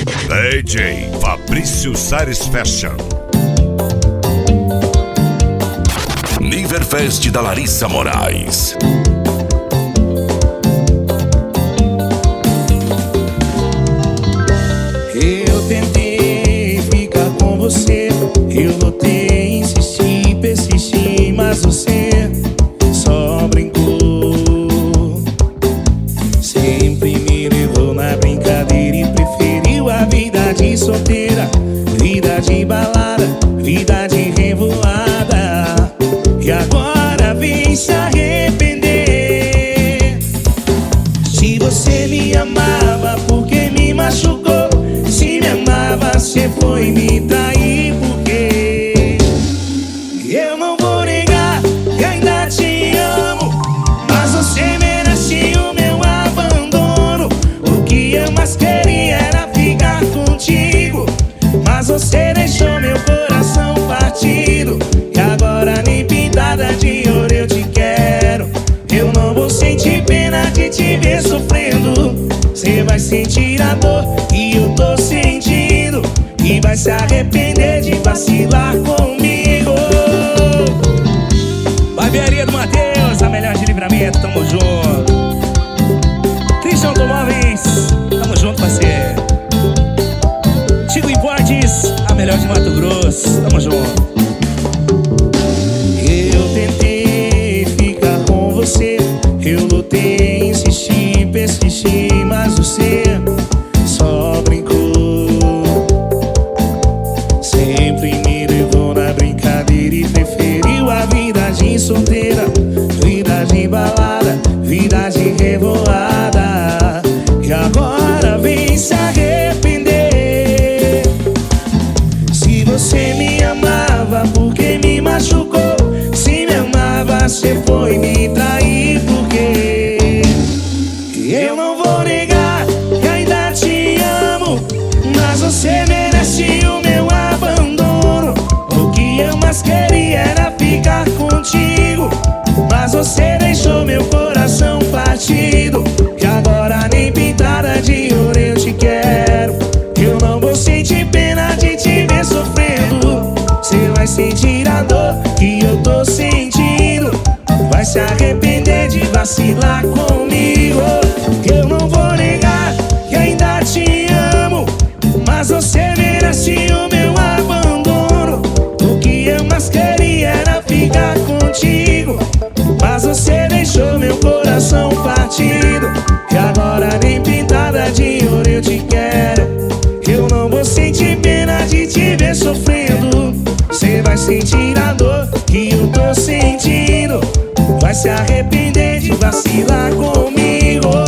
DJ Fabrício Satisfaction. Niverfest da Larissa Moraes. Eu tentei ficar com você, eu lutei, insisti, persisti, mas você só brincou. Sempre me levou na brincadeira e preferiu a vida de solteira, vida de balada, vida de revoada. E agora vem se arrepender. Se você me amava, por que me machucou? Se me amava, você foi me trair. Porque eu não vou negar que ainda te amo, mas você merece o meu abandono. O que eu mais queria era ficar contigo, mas você deixou meu coração partido. E agora nem pintada de ouro eu te quero. Eu não vou sentir pena de te ver sofrendo. Você vai sentir a dor que eu tô sentindo e vai se arrepender de vacilar comigo. Barbearia do Matheus, a melhor de Livramento, tamo junto. Cristian Automóveis, tamo junto, parceiro. Tigo Importes, a melhor de Mato Grosso, tamo junto. Eu tentei ficar com você, eu lutei, insisti, persisti, mas você só brincou. Sempre me levou na brincadeira e preferiu a vida de solteira, vida de balada, vida de revoada. E agora vem se arrepender. Se você me amava, por que me machucou? Se me amava, você foi me trair. Porque eu não vou negar que ainda te amo, mas você merece o meu abandono. O que eu mais queria era ficar contigo, mas você deixou meu coração partido. E agora nem pintada de ouro eu te quero. Eu não vou sentir pena de te ver sofrendo. Você vai sentir a dor que eu tô sentindo, vai se arrepender de vacilar comigo. Eu não vou negar que ainda te amo, mas você merece o meu abandono. O que eu mais queria era ficar contigo, mas você deixou meu coração partido. E agora nem pintada de ouro eu te quero. Eu não vou sentir pena de te ver sofrendo. Você vai sentir a dor que eu tô sentindo, vai se arrepender de vacilar comigo.